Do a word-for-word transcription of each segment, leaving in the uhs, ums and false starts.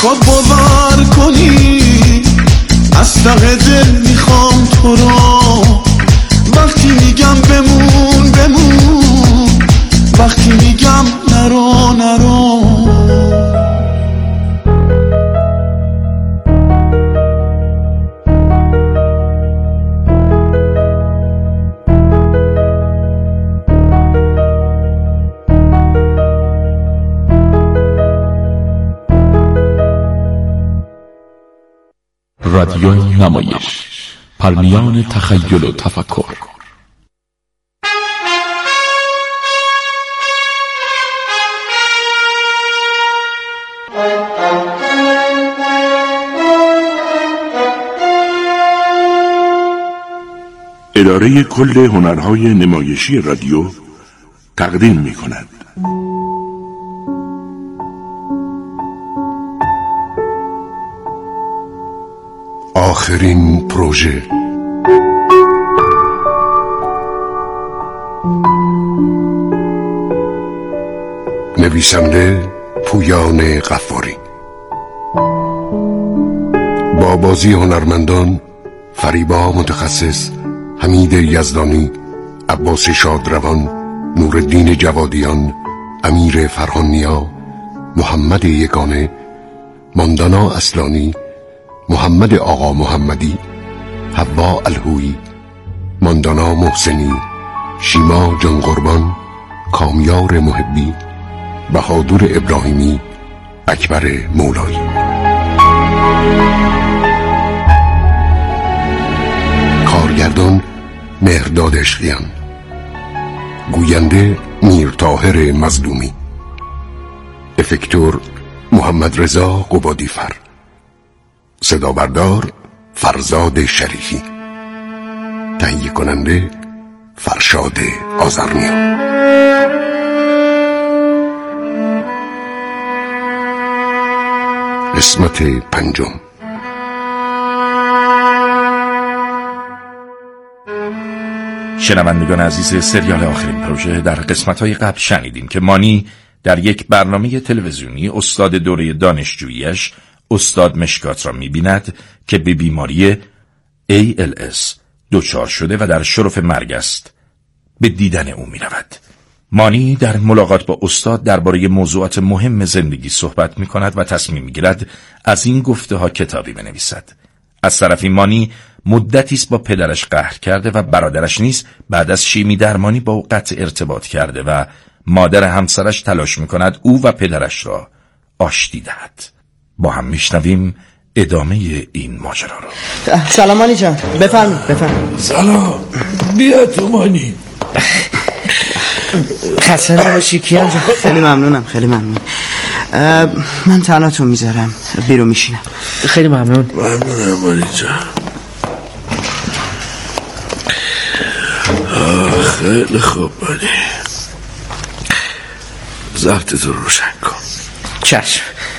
میخواد باور کنی، از ته دل میخوام تو رو. وقتی میگم بمون بمون، وقتی میگم نرو نرو. رادیو نمایش، پرمیان تخیل و تفکر. اداره کل هنرهای نمایشی رادیو تقدیم می کند. آخرین پروژه. نویسنده پویان غفاری، با بازی هنرمندان فریبا متخصص، حمید یزدانی، عباس شادروان، نورالدین جوادیان، امیر فرهانیا، محمد یگانه، ماندانا اصلانی، محمد آقا محمدی، حوا الهویی، ماندانا محسنی، شیما جان قربان، کامیار محبی، بهادر ابراهیمی، اکبر مولایی. کارگردان مهرداد عشقیان، گوینده میر طاهر مظلومی، افکتور محمد رضا قبادیفر، صدا بردار فرزاد شریفی، تهیه کننده فرشاد آذرنیا. قسمت پنجم. شنوندگان عزیز سریال آخرین پروژه، در قسمت‌های قبل شنیدیم که مانی در یک برنامه تلویزیونی استاد دوره دانشجوییش استاد مشکات را می‌بیند که به بیماری ای ال اس دچار شده و در شرف مرگ است. به دیدن او می‌رود. مانی در ملاقات با استاد درباره موضوعات مهم زندگی صحبت می‌کند و تصمیم می‌گیرد از این گفته‌ها کتابی بنویسد. از طرفی مانی مدتی است با پدرش قهر کرده و برادرش نیز بعد از شیمی درمانی با او قطع ارتباط کرده و مادر همسرش تلاش می‌کند او و پدرش را آشتی دهد. با هم میشنویم ادامه این ماجرا را. سلام مانی جان، بفرمایید بفرمایید. سلام، بیا تو مانی. خسته نباشی کیان جان. خیلی ممنونم، خیلی ممنون. من تنهاتون میذارم، بیرون میشینم. خیلی ممنون. ممنونم مانی جان. خیلی خوب مانی، ضبطت رو روشن کن. چشم.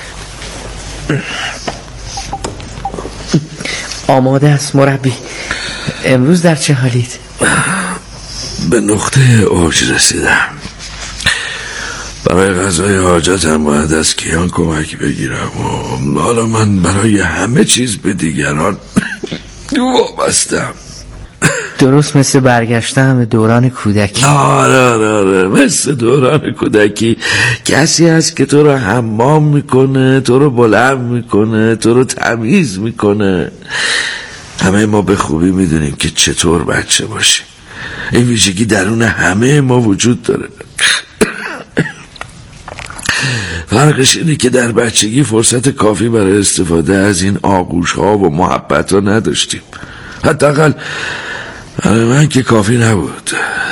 آماده است مربی. امروز در چه حالید؟ به نقطه اوج رسیدم. برای قضای حاجتم باید از کیان کمک بگیرم و حالا من برای همه چیز به دیگران وابستم. درست مثل برگشتن به دوران کودکی. آره آره آره مثل دوران کودکی. کسی هست که تو رو حمام میکنه، تو رو بلند میکنه، تو رو تمیز میکنه. همه ما به خوبی میدونیم که چطور بچه باشیم. این ویژگی درون همه ما وجود داره. فرقش اینه که در بچگی فرصت کافی برای استفاده از این آغوش ها و محبت ها نداشتیم. حداقل من که کافی نبود.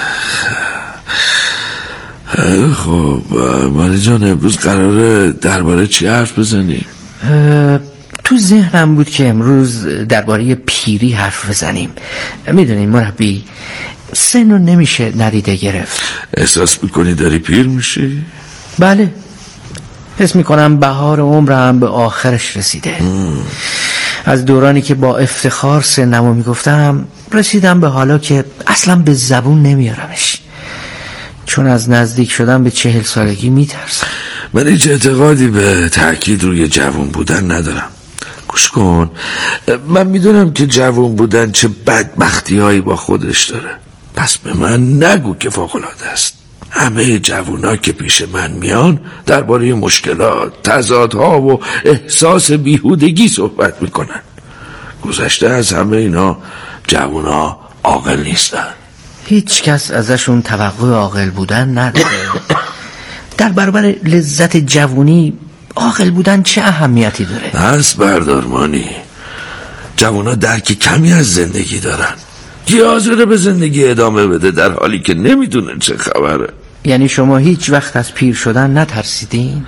خب مانی جان، امروز قراره درباره چی حرف بزنیم؟ تو ذهنم بود که امروز درباره پیری حرف بزنیم. میدونین مربی، سن رو نمیشه ندیده گرفت. احساس میکنی داری پیر میشی؟ بله، حس میکنم بهار عمرم به آخرش رسیده. مم. از دورانی که با افتخار سنمو میگفتم رسیدم به حالا که اصلا به زبون نمیارمش، چون از نزدیک شدن به چهل سالگی میترسم. من هیچ اعتقادی به تأکید روی جوان بودن ندارم. گوش کن، من میدونم که جوان بودن چه بدبختی هایی با خودش داره، پس به من نگو که فوق‌العاده است. همه جوونا که پیش من میان درباره مشکلات، تضادها و احساس بیهودگی صحبت میکنن. گذشته از همه اینا جوونا عاقل نیستن. هیچ کس ازشون توقع عاقل بودن نداره. در برابر لذت جوونی عاقل بودن چه اهمیتی داره؟ پس بردارمانی، جوونا درک کمی از زندگی دارن. کی حاضره به زندگی ادامه بده در حالی که نمیدونه چه خبره؟ یعنی شما هیچ وقت از پیر شدن نترسیدین؟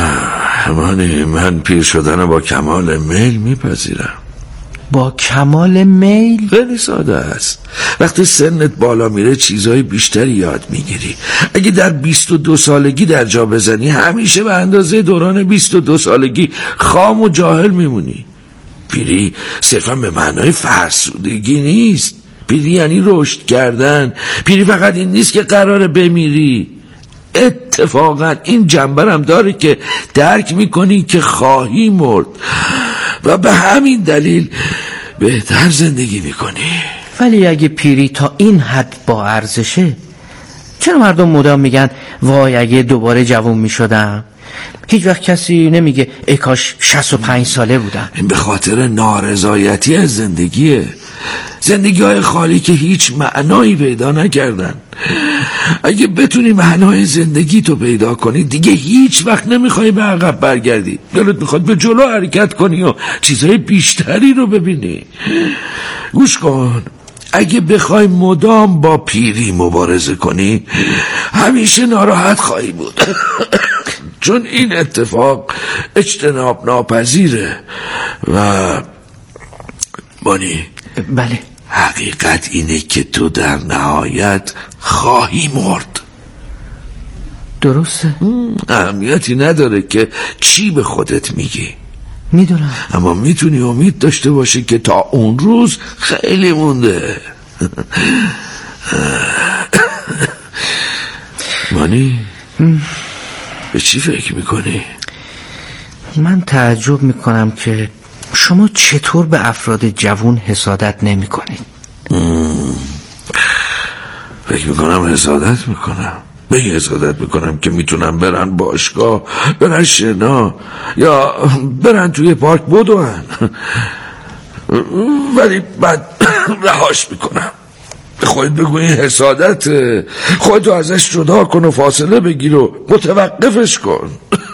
مانی، من پیر شدن با کمال میل میپذیرم. با کمال میل؟ خیلی ساده است. وقتی سنت بالا میره چیزهای بیشتری یاد میگیری. اگه در بیست و دو سالگی در جا بزنی همیشه به اندازه دوران بیست و دو سالگی خام و جاهل میمونی. پیری صرفا به معنای فرسودگی نیست. پیری یعنی رشد کردن. پیری فقط این نیست که قراره بمیری. اتفاقا این جنبرم داره که درک میکنی که خواهی مرد و به همین دلیل بهتر زندگی میکنی. ولی اگه پیری تا این حد با ارزشه، چرا مردم مدام میگن وای اگه دوباره جوان میشدم؟ هیچ وقت کسی نمیگه ای کاش شصت و پنج ساله بودم. این به خاطر نارضایتی از زندگیه. زندگی های خالی که هیچ معنایی پیدا نکردن. اگه بتونی معنای زندگی تو پیدا کنی دیگه هیچ وقت نمیخوای به عقب برگردی. دلت میخواد به جلو حرکت کنی و چیزهای بیشتری رو ببینی. گوش کن، اگه بخوای مدام با پیری مبارزه کنی همیشه ناراحت خواهی بود. چون این اتفاق اجتناب ناپذیره. و بانی، بله، حقیقت اینه که تو در نهایت خواهی مرد. درسته؟ اهمیتی نداره که چی به خودت میگی. میدونم، اما میتونی امید داشته باشی که تا اون روز خیلی مونده. مانی، به چی فکر میکنی؟ من تعجب میکنم که شما چطور به افراد جوان حسادت نمی کنید؟ فکر میکنم حسادت میکنم. به این حسادت میکنم که میتونم برن باشگاه، برن شنا، یا برن توی پارک بدون، ولی بعد رهاش میکنم. خودت بگو این حسادته. خودتو ازش جدا کن و فاصله بگیر و متوقفش کن.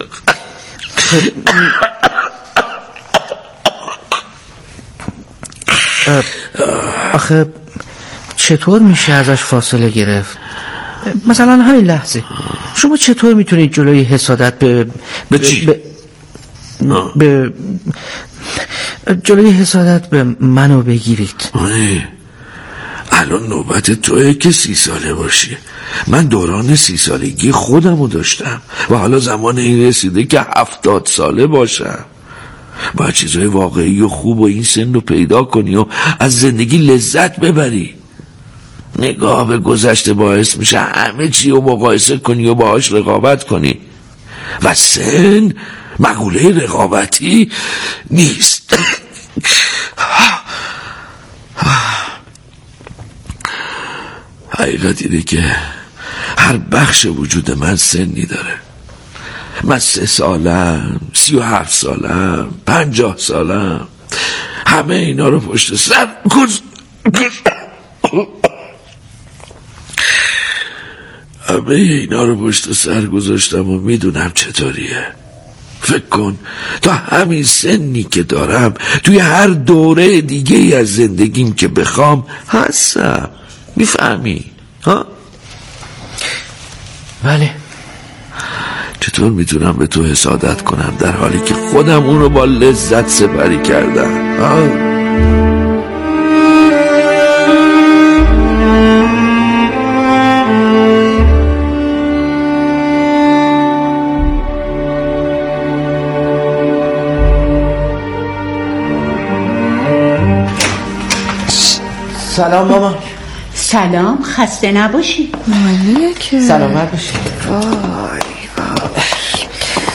آخه چطور میشه ازش فاصله گرفت؟ مثلا همین لحظه شما چطور میتونید جلوی حسادت به به چی؟ به, به جلوی حسادت به منو بگیرید؟ آره، الان نوبت توئه که سی ساله باشی. من دوران سی سالگی خودمو داشتم و حالا زمان این رسیده که هفتاد ساله باشم. باید چیزهای واقعی و خوب و این سن رو پیدا کنی و از زندگی لذت ببری. نگاه به گذشته باعث میشه همه چی رو مقایسه کنی و باهاش رقابت کنی و سن مقوله رقابتی نیست. حقیقت اینه که هر بخش وجود من سنی داره. من سه سالم، سی و هفت سالم، پنجاه سالم، همه اینا رو پشت سر گذ... همه اینا رو پشت سر گذاشتم و میدونم چطوریه. فکر کن تا همین سنی که دارم توی هر دوره دیگه ای از زندگیم که بخوام هستم. میفهمی؟ ها؟ بله. چطور میتونم به تو حسادت کنم در حالی که خودم اون رو با لذت سپری کردم؟ ها؟ سلام مامان. سلام، خسته نباشی. مانیه که سلامت باشی. وای وای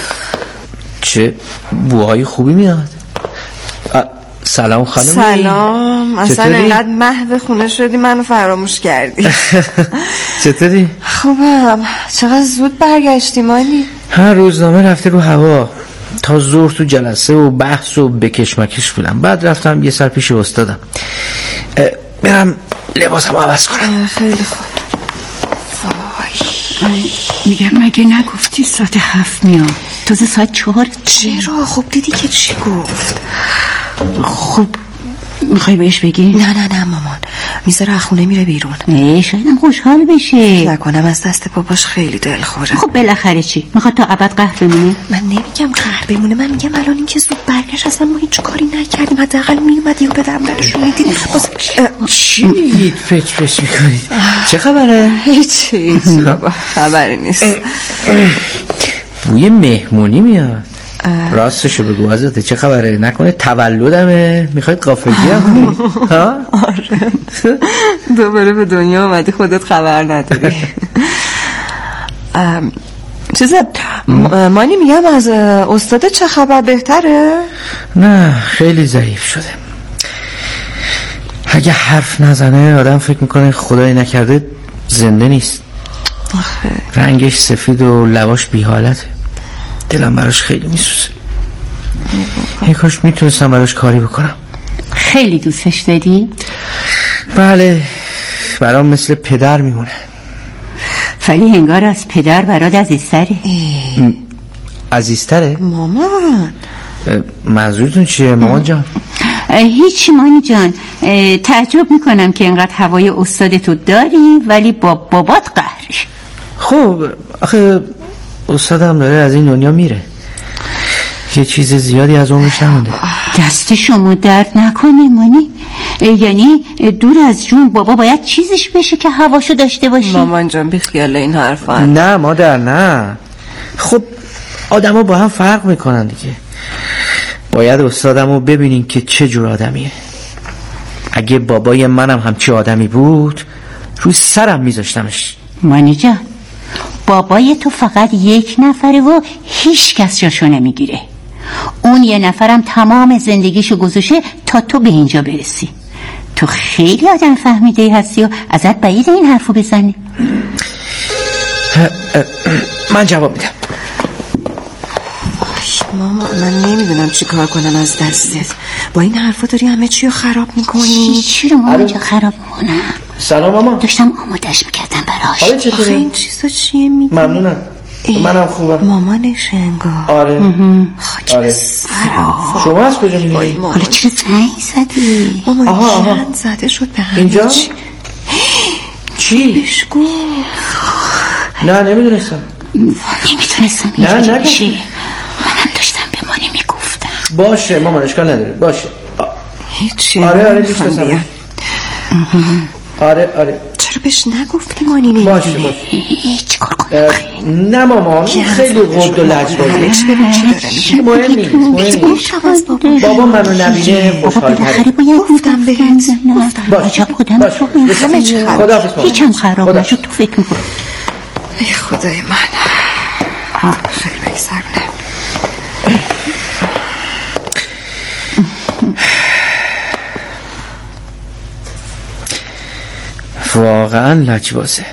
چه بوهای خوبی میاد. سلام خانم. سلام. اصلا اینقدر محو خونه شدی منو فراموش کردی. چطوری؟ خوبم. چقدر زود برگشتی مانی؟ هر روزنامه رفته رو هوا. تا ظهر تو جلسه و بحث و بکشمکش بودم. بعد رفتم یه سر پیش استادم. برم لباسم عوض کنم. خیلی خوب. وای میگم مگه نگفتی ساعت هفت میام؟ تازه ساعت چهار. چرا؟ خب دیدی که چی گفت. خب میخوای بهش بگی؟ نه نه نه مامان، میذاره خونه میره بیرون. ای شایدم خوشحال بشه. نکنم از دست باباش خیلی دلخوره. خب بالاخره چی؟ میخواد تا ابد قهر بمونه؟ من نمیگم قهر بمونه، من میگم الان این که زود برگشت اصلا ما هیچ کاری نکردیم، حداقل میومدی و به درم درشون میدید. چی میگید؟ پچ پچ میکنید؟ چه خبره؟ هیچی بابا، خبری نیست. بوی مهمونی میاد. راستشو بگو آزاده، چه خبره؟ نکنه تولدمه میخواید قافلگی هم کنید؟ ها؟ آره دوباره به دنیا اومدی خودت خبر نداری. چیزه مانی، میگم از استاد چه خبر؟ بهتره؟ نه خیلی ضعیف شده. اگه حرف نزنه آدم فکر میکنه خدای نکرده زنده نیست. آخه رنگش سفید و لباش بی حالته. دلم براش خیلی میسوزه. ای کاش میتونستم براش کاری بکنم. خیلی دوستش داری؟ بله، برام مثل پدر میمونه. ولی انگار از پدر برات عزیزتره. عزیزتره؟ مامان منظورتون چیه مامان جان؟ هیچی مانی جان، تعجب میکنم که انقدر هوای استادتو داری ولی با بابات قهری. خب آخه استادم داره از این دنیا میره، یه چیز زیادی از عمرش نمونده. دست شما درد نکنه مانی. یعنی دور از جون بابا باید چیزش بشه که هواشو داشته باشی. مامان جان بی خیال این حرفا. نه مادر نه. خب آدم ها با هم فرق میکنن دیگه. باید استادمو ببینین که چه جور آدمیه. اگه بابای منم همچی آدمی بود روی سرم میذاشتمش. مانی جان بابای تو فقط یک نفره و هیچ کس جاشو نمیگیره. اون یه نفرم تمام زندگیشو گذاشته تا تو به اینجا برسی. تو خیلی آدم فهمیده هستی و ازت بعید این حرفو بزنی. من جواب میدم. ماما من نمیدونم چی کار کنم از دستت. با این حرفا داری همه چی رو خراب میکنی. چی رو ماما جا خراب میکنم؟ سلام ماما. داشتم آمادش میکردم براش. حالا چطوری؟ آخه این چیزا چیه میگی؟ ممنونم. منم خوبم. مامانش انگار. آره خاک آره. شما از کجا میدونی؟ حالا چرا زنگ زدی؟ ماما آها آها. چند زده شد به همه اینجا؟ چی. چی؟ بشگو. نه نمیدونستم. نمیتونستم نه اینجا نه بشه. منم داشتم به مانی میگفتم. باشه مامان اشکال نداره. باشه. هیچی. آره آره میشناسم. آره آره. چرا بهش نگفتی مانی نمیدونه؟ باشه باشه. هیچ کار کنم. نه مامان خیلی قد و لج بازه. چی مهم نیست مهم نیست. بابا منو نبینه خوشحال تره. گفتم بهت. باشه باشه. خدا حافظ مامان. هیچم خراب نشد تو فکر میکنم. ای خدای من خیلی بگذرونه. واقعا لجبازه.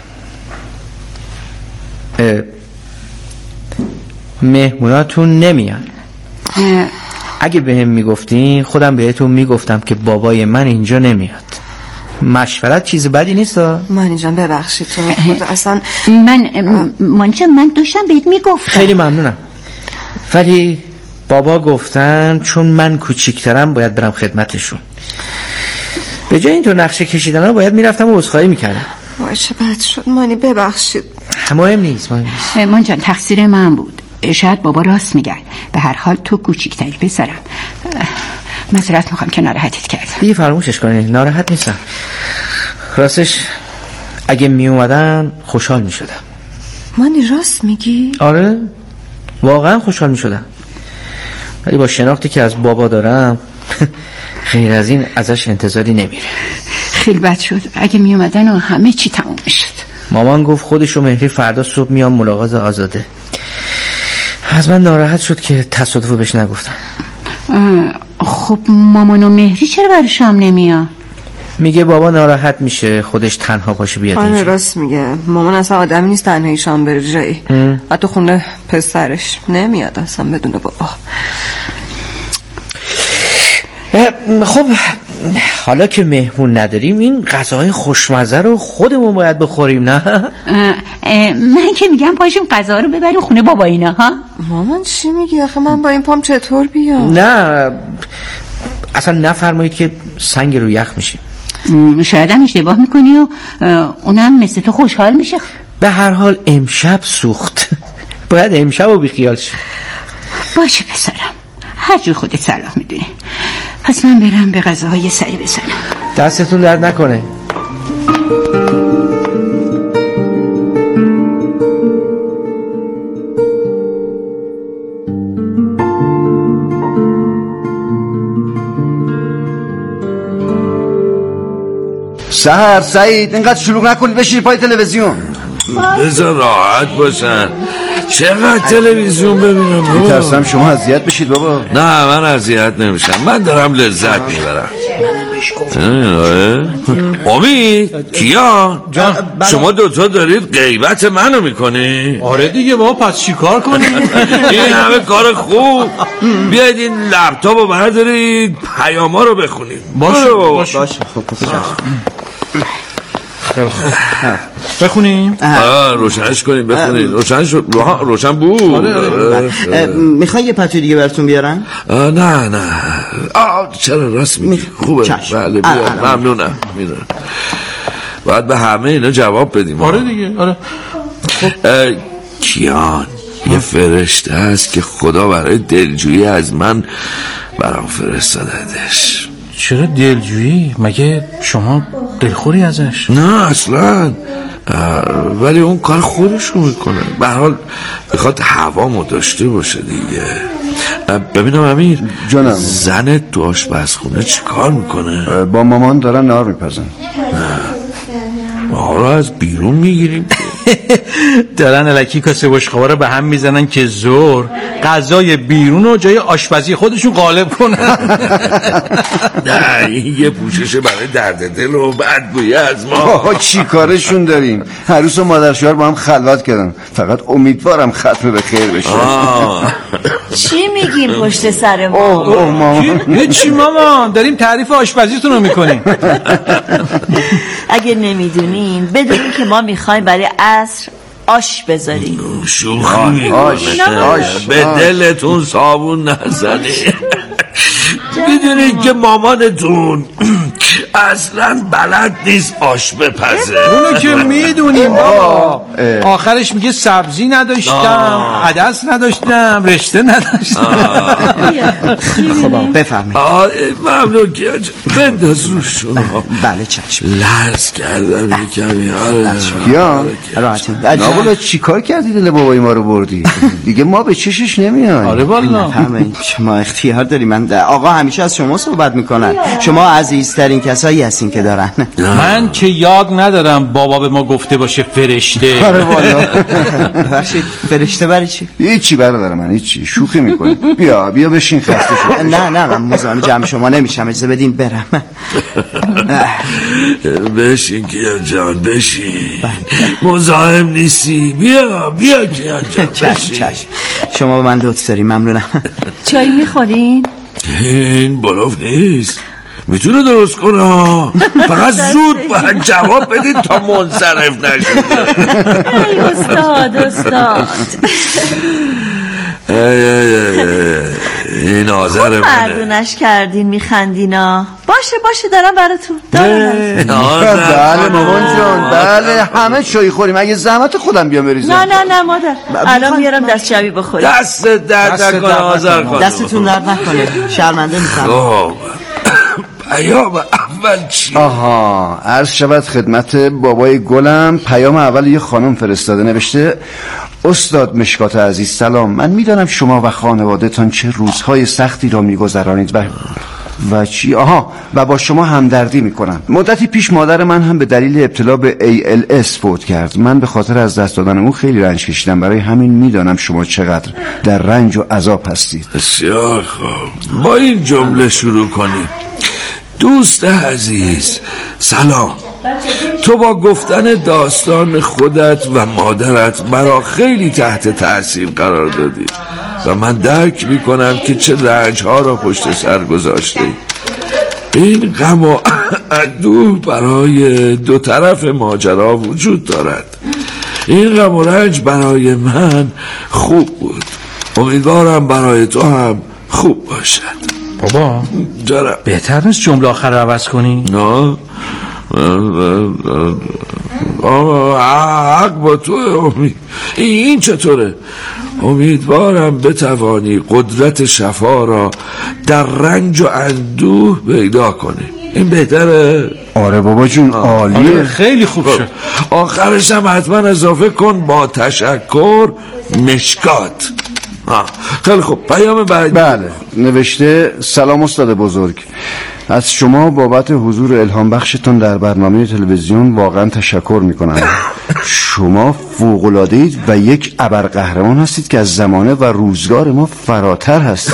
مهموناتون نمیان. اگه به هم میگفتین خودم بهتون میگفتم که بابای من اینجا نمیاد. مشورت چیز بدی نیست. مانی جان ببخشید تو اصلا من مانی جان من داشتم بهت میگفتم. خیلی ممنونم ولی بابا گفتن چون من کوچیکترم باید برم خدمتشون. به جای اینطور نقشه کشیدن ها باید میرفتم و عذرخواهی میکردم. وای چه بد شد مانی ببخشید. مهم نیست مهم نیست. مان جان تقصیر من بود. شاید بابا راست میگن. به هر حال تو کوچیکتری پسرم. معذرت میخوام که ناراحتت کردم. دیگه فراموشش کنید. ناراحت نیستم. راستش اگه میومدن خوشحال میشدم. مانی راست میگی؟ آره واقعا خوشحال میشدم ولی با شناختی که از بابا دارم غیر از این ازش انتظاری نمیره. خیلی بد شد. اگه میومدن و همه چی تموم شد. مامان گفت خودش و مهری فردا صبح میان ملاقات آزاده. از من ناراحت شد که تصادفو بهش نگفتم. خب مامان و مهری چرا برای شام نمیاد؟ میگه بابا ناراحت میشه خودش تنها باشه بیاد اینجا. راست میگه، مامان اصلا آدمی نیست تنهایی شام بره جایی. حتی خونه پسرش نمیاد اصلا بدون بابا. خب حالا که مهمون نداریم این غذاهای خوشمزه رو خودمون باید بخوریم نه؟ من که میگم پاشیم غذا رو ببریم خونه بابا اینا ها. مامان چی میگی؟ آخه من با این پام چطور بیام؟ نه اصلا نفرمایید که سنگ رو یخ میشیم. شاید هم اشتباه میکنی و اونم مثل تو خوشحال میشه. به هر حال امشب سوخت، باید امشب رو بیخیال شد. باشه پسرم، هر جور خودت صلاح میدونی. پس من برم به غذاهای سری بزنم. دستتون درد نکنه. سحر سعید اینقدر شلوغ نکنید، بشین پای تلویزیون. بذار راحت باشن. چقدر تلویزیون ببینم؟ میترسم شما اذیت بشید بابا. نه من اذیت نمیشم، من دارم لذت میبرم. امید کیا شما دوتا دارید غیبت منو میکنی؟ آره دیگه بابا، پس چی کار کنیم؟ این همه کار خوب، بیاید این لپتاپ رو بردارید پیاما رو بخونیم. باشه باشه باشه. بخونیم؟ آه روشنش کنیم بخونیم. روشن شد، روشن بود. میخوای یه پتو دیگه براتون بیارم؟ نه نه آه چرا راست میگی. خوبه بله بیار. ممنونم. میدونم باید به همه اینا جواب بدیم. آره دیگه آره. کیان یه فرشته است که خدا برای دلجویی از من برام فرستادهش. چرا دلجویی؟ مگه شما دلخوری ازش؟ نه اصلا، ولی اون کار خودشو میکنه. به هر حال بخواد هوامو داشته باشه دیگه. ببینم امیر جانم، زنت تو آشپزخونه چی کار میکنه؟ با مامان دارن نهار میپزن. ما رو از بیرون میگیریم. دارن الکی کاسه بشقابا رو به هم میزنن که زور غذای بیرون رو جای آشپزی خودشون غالب کنن. نه این یه پوشش برای درد دل و بدگویی از ما. آها چی کارشون داریم؟ عروس و مادر شوهر با هم خلوت کردن. فقط امیدوارم ختم به خیر بشه. چی میگیم پشت سر ما؟ اوه اوه مامان. چی مامان؟ داریم تعریف آشپزیتون رو میکنیم. اگه نمیدونین بدونین که ما میخوایم برای عصر آش بذاریم. شوخی آش آش به دلتون صابون نزنید. میدونید که مامانتون اصلا بلد نیست آش بپزه. اونو که میدونیم بابا. آخرش میگه سبزی نداشتم، عدس نداشتم، رشته نداشتم. خب بفهمید. ممنون که بنداز رو شما. بله چشم. لرز کردم یه کمی. کیا نابولا چی کار کردی دل بابای ما رو بردی؟ دیگه ما به چشش نمیان. آره والا شما اختیار داری. من آقا همیشه از شما صحبت میکنن. شما عزیزترین کسایی هستین که دارن. من که یاد ندارم بابا به ما گفته باشه فرشته. آره والا. ببخشید فرشته برای چی؟ هیچی برادر من هیچی، شوخی میکنی. بیا بیا بشین خسته شو. نه نه من مزاحم جمع شما نمیشم، اجازه بدین برم. بشین کیان جان بشین. مزاحم نیستی. بیا بیا کیان جان بشین. شما به من لطف داری. ممنونم. چای میخورین؟ این بلوف نیست، میتونه درست کنه. فقط زود باید جواب بدید تا منصرف نشده. ای استاد استاد این آذر منه. مردونش کردین میخندینا. باشه باشه دارم براتون بله مامان جان بله همه چای خوریم. اگه زحمت خودم بیام بریزم. نه نه نه مادر الان میارم دست شبی بخوریم. دست درد نکنه آذر خانم. دستتون درد نکنه. شرمنده میشم. پیام اول چی؟ آها عرض شود خدمت بابای گلم. پیام اول یه خانم فرستاده، نوشته استاد مشکات عزیز سلام، من میدانم شما و خانوادهتان چه روزهای سختی را میگذرانید و و چی؟ آها و با شما همدردی میکنم. مدتی پیش مادر من هم به دلیل ابتلا به ای ال اس فوت کرد. من به خاطر از دست دادن اون خیلی رنج کشیدم. برای همین میدانم شما چقدر در رنج و عذاب هستید. بسیار خوب، با این جمله شروع کنیم. دوست عزیز سلام. تو با گفتن داستان خودت و مادرت مرا خیلی تحت تأثیر قرار دادی و من درک میکنم که چه رنج ها را پشت سر گذاشته. این غم و اندوه برای دو طرف ماجرا وجود دارد. این غم و رنج برای من خوب بود، امیدوارم برای تو هم خوب باشد. بابا جرم بهتر نیست جمله آخر رو عوض کنی؟ نه حق با تو امید. این چطوره؟ امیدوارم بتوانی قدرت شفا را در رنج و اندوه پیدا کنی. این بهتره؟ آره بابا جون عالیه. آره خیلی خوب شد. آخرش هم حتما اضافه کن با تشکر مشکات. خیلی خوب، پیام بعدی. بله نوشته سلام استاد بزرگ، از شما بابت حضور الهام بخشتون در برنامه تلویزیون واقعا تشکر میکنم. شما فوق‌العاده‌اید و یک ابرقهرمان هستید که از زمانه و روزگار ما فراتر هستید.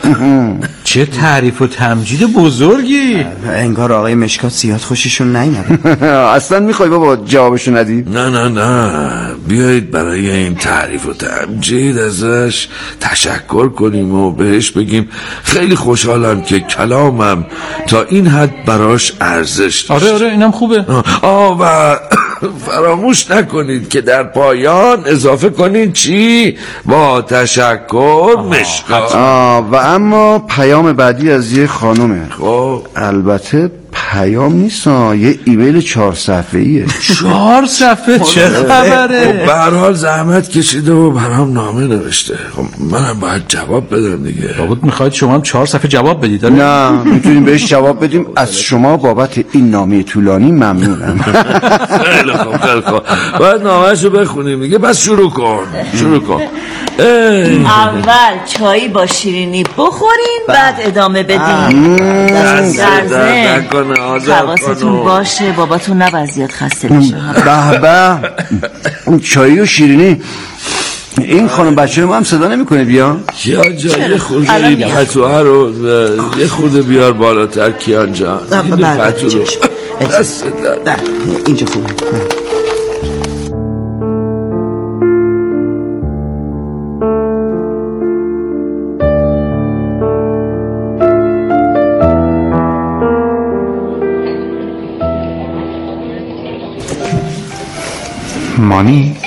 چه تعریف و تمجید بزرگی. انگار آقای مشکات زیاد خوششون نیامد. اصلا میخوای بابا جوابشو ندی؟ نه نه نه، بیایید برای این تعریف و تمجید ازش تشکر کنیم و بهش بگیم خیلی خوشحالم که کلامم تا این حد براش ارزش داشت. آره آره اینم خوبه. آه و فراموش نکنید که در پایان اضافه کنید چی؟ با تشکر مشکات. آه و اما پیام بعدی از یه خانومه. خب البته پیام نیست، یه ایمیل چهار صفحه‌ایه. چهار صفحه چه خبره؟ به هر حال زحمت کشیده و برام نامه نوشته. خب منم باید جواب بدم دیگه. بابت میخواید شما هم چهار صفحه جواب بدید؟ نه میتونیم بهش جواب بدیم. از شما بابت این نامه طولانی ممنونم. خیلی خوب خیلی خوب، باید نامه‌شو بخونیم دیگه. بس شروع کن شروع کن. اول چایی با شیرینی بخورین بعد ادامه بدین. در ضمن حواستون باشه باباتون نباید زیاد خسته بشه. به به چایی و شیرینی. این خانم بچه ما هم صدا نمی کنه بیا؟ کیان جان یه خورده این پتوه رو یه خورده بیار بالاتر کیان جان. این پتوه رو دست دار اینجا خوبه. مانی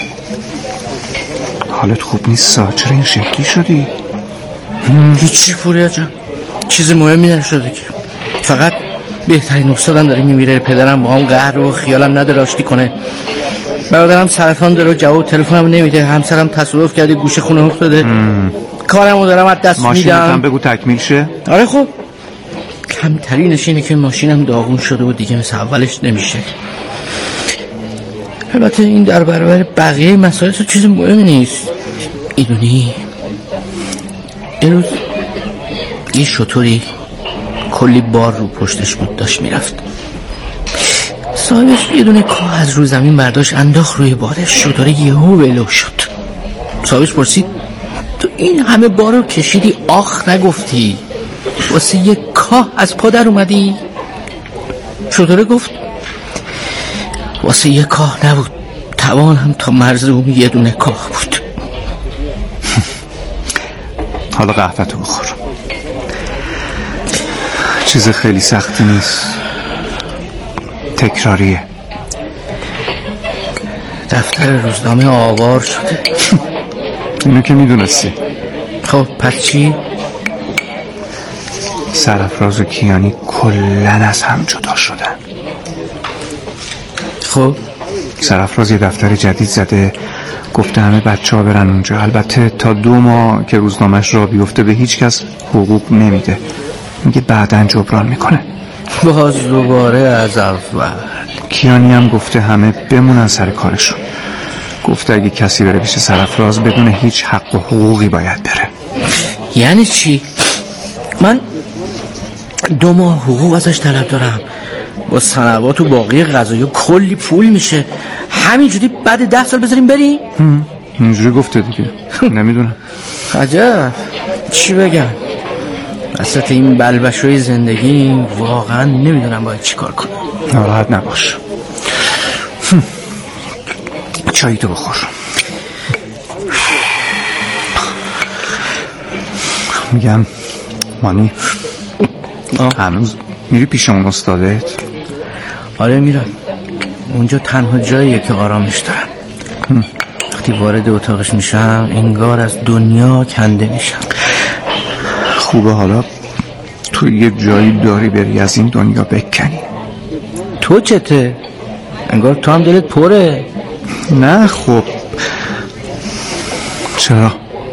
حالت خوب نیست؟ چرا این شکلی شدی؟ هیچی پوریا جان، چیز مهمی نشده که فقط بهترین استادم داره میمیره. پدرم با هم قهر و خیالم نداره آشتی کنه. برادرم سرطان داره و جواب تلفنم نمیده. همسرم تصادف کرده گوشه خونه افتاده. کارمو دارم از دست میدم. ماشینم بگو تکمیل شه. آره خب کمترینش اینه که ماشینم داغون شده و دیگه مثل اولش نمیشه. البته این در برابر بقیه مسائل تو چیز مهمی نیست. ایدونی این روز یه شطوری کلی بار رو پشتش بود داشت میرفت. صاحبش یه دونه کاه از رو زمین برداشت انداخت روی بارش. شطوره یهو ولو شد. صاحبش پرسید تو این همه بار رو کشیدی آخ نگفتی؟ واسه یه کاه از پا در اومدی؟ شطوره گفت واسه یه کاه نبود، توان هم تا مرز اون یه دونه کاه بود. حالا قهوه‌تو بخور. چیز خیلی سختی نیست، تکراریه. دفتر روزنامه آوار شده. اینو که میدونستی. خب پس چی؟ سرافراز و کیانی کلن از هم جدا شدن. خب سرافراز یه دفتر جدید زده، گفته همه بچه ها برن اونجا. البته تا دو ماه که روزنامه‌اش را بیفته به هیچ کس حقوق نمیده. میگه بعدن جبران میکنه. باز دوباره از اول. کیانی هم گفته همه بمونن سر کارشون. گفته اگه کسی بره پیش سرافراز بدون هیچ حق و حقوقی باید بره. یعنی چی؟ من دو ماه حقوق ازش طلب دارم، با صنوات و باقی قضایی کلی پول میشه. همینجوری بعد ده سال بذاریم بریم؟ اینجوری گفته دیگه. نمیدونم. عجب، چی بگم؟ وسط این بلبشوی زندگی واقعا نمیدونم باید چی کار کنم. ناراحت نباش. چایی تو بخور. میگم مانی، هنوز میری پیش اون استادت؟ آره میرم. اونجا تنها جاییه که آرامش دارم. وقتی وارد اتاقش میشم انگار از دنیا کنده میشم. خوبه حالا تو یه جایی داری بری از این دنیا بکنی. تو چته؟ انگار تو هم دلت پره. نه خب چرا؟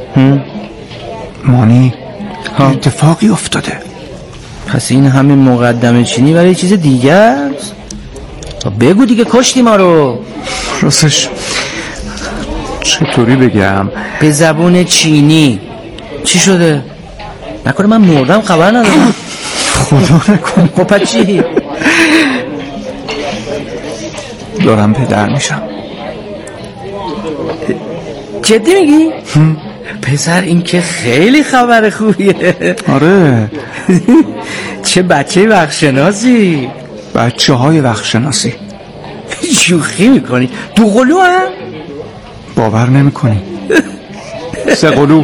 مانی اتفاقی افتاده. پس این همه مقدمه چینی برای چیز دیگه است؟ بگو دیگه، کشتی ما رو. راستش چطوری بگم؟ به زبون چینی. چی شده؟ نکنه من مردم خبر ندارم؟ خدا نکن. خب پس چی؟ دارم پدر میشم. جدی میگی؟ پسر این که خیلی خبر خوبیه. آره. چه بچه وقتشناسی. بچه های وقتشناسی. شوخی میکنی؟ دو قلو هم؟ باور نمیکنی. سه قلو.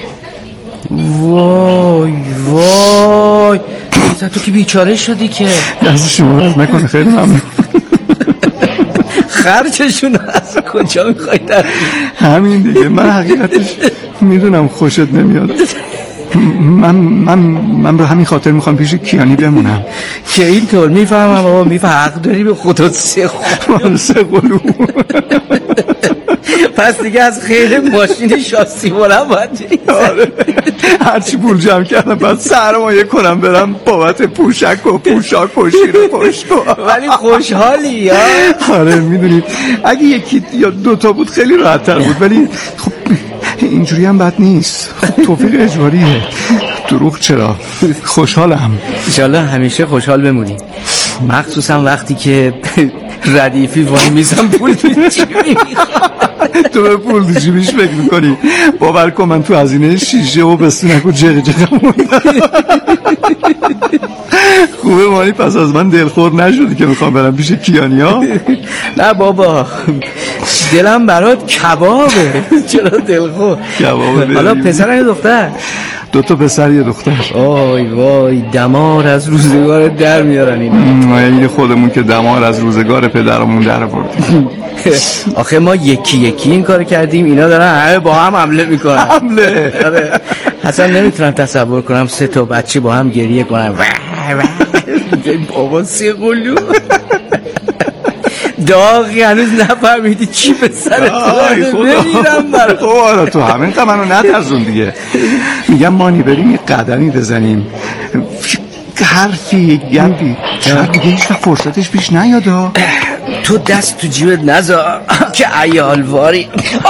وای وای، تو که بیچاره شدی که. دست شما از نکنه، خیلی ممنون. خرچشون از کجا میخوای در؟ همین دیگه. من حقیقتش میدونم خوشت نمیاد. من من من به همین خاطر میخوام پیش کیانی بمونم. که اینطور میفهمم بابا، میفهم حق داری به خدا. سه قلو. سه قلو. پس دیگه از خیلی ماشین شاسی بلند باید بری. آره، هرچی پول جمع کردم بعد سرمایه کنم برم بابت پوشک و پوشاک و شیر و پشت. ولی خوشحالی یا؟ آره میدونی اگه یکی یا دوتا بود خیلی راحت تر بود، ولی خب اینجوری هم بد نیست. توفیق اجباریه. دروغ چرا؟ خوشحالم. انشالله همیشه خوشحال بمونی، مخصوصا وقتی که ردیفی وای میزم پول چی میخواد. تو به پول جیبیش فکر میکنی؟ باور کن من تو هزینه شیشه و بستونک و جغ جغ موندم. خوبه مانی، پس از من دلخور نشدی که میخوام برم پیش کیانیا؟ نه بابا، دلم برات کبابه. چرا دلخور؟ کبابه. حالا پسر یا دختر؟ دو تا پسر یه دختر. وای وای، دمار از روزگار در میارن اینا. این خودمون که دمار از روزگار پدرمون در آوردیم. آخه ما یکی یکی این کار کردیم، اینا دارن همه با هم حمله میکنن. حمله؟ آره. اصلا نمیتونم تصور کنم سه تا بچه با هم گریه کنن. بابا سه قلو داغی هنوز نفهمیدی چی به سرت اومده. بمیرم برات. خب آره تو همین که منو نترسون دیگه. میگم مانی بریم یه قدمی بزنیم، حرفی گپی، شاید دیگه هیچ وقت فرصتش پیش نیادا. تو دست تو جیبت نذار که عیالواری.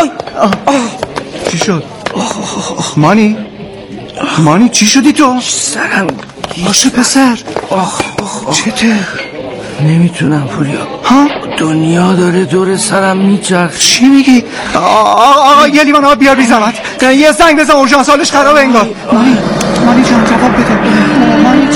چی شد؟ مانی مانی چی شدی تو؟ سرم باشه پسر. چته؟ نمیتونم پوریا. ها؟ دنیا داره دور سرم میچرخه. چی میگی؟ آقا یه لیوان آب بیار بی زحمت. یه زنگ بزن اورژانس، حالش خرابه انگار. مانی مانی جان جواب بده. مانی